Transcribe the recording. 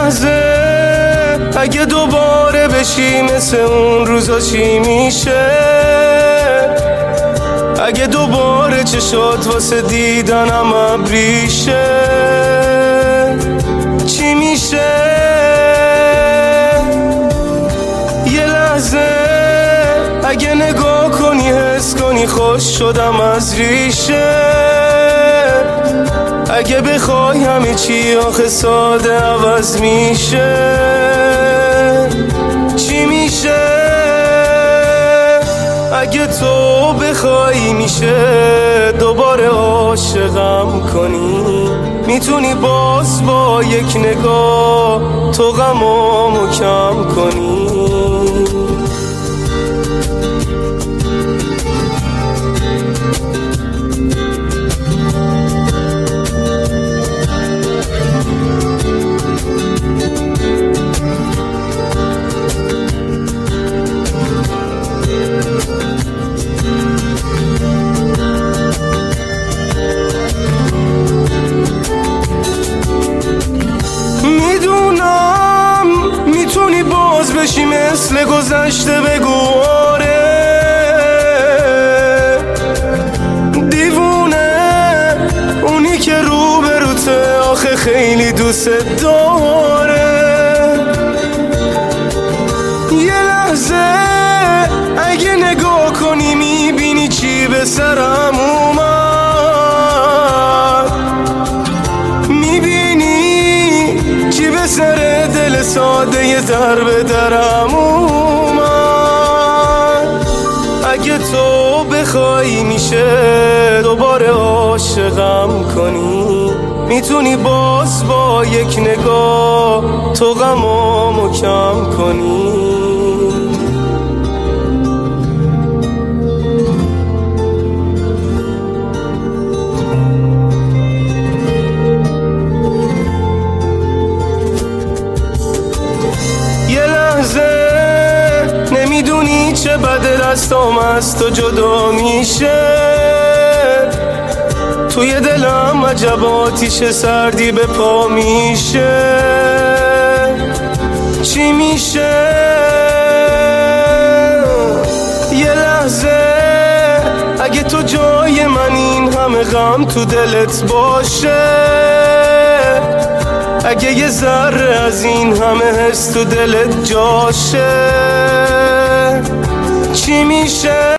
لحظه اگه دوباره بشی مثل اون روزا چی میشه؟ اگه دوباره چشات واسه دیدنم ابریشه چی میشه؟ یه لحظه اگه نگاه کنی حس کنی خوش شدم از ریشه. اگه بخوای همه چی آخه ساده عوض میشه چی میشه؟ اگه تو بخوای میشه دوباره عاشقم کنی، میتونی باز با یک نگاه تو غمامو کم کنی. میدونم میتونی باز بشی مثل گذشته بگو آره دیوونه اونی که روبروته آخه خیلی دوست داره. یه لحظه اگه نگاه کنی میبینی چی به سرم اومد، چی به سر دل ساده یه در به درم اومد. اگه تو بخوای میشه دوباره عاشقم کنی، میتونی باز با یک نگاه تو غمامو کم کنی. نمیدونی چه بده دستام از تو جدا میشه، توی دلم عجب آتیش سردی به پا میشه چی میشه؟ یه لحظه اگه تو جای من این همه غم تو دلت باشه، اگه یه ذره از این همه حس تو دلت جاشه چی میشه؟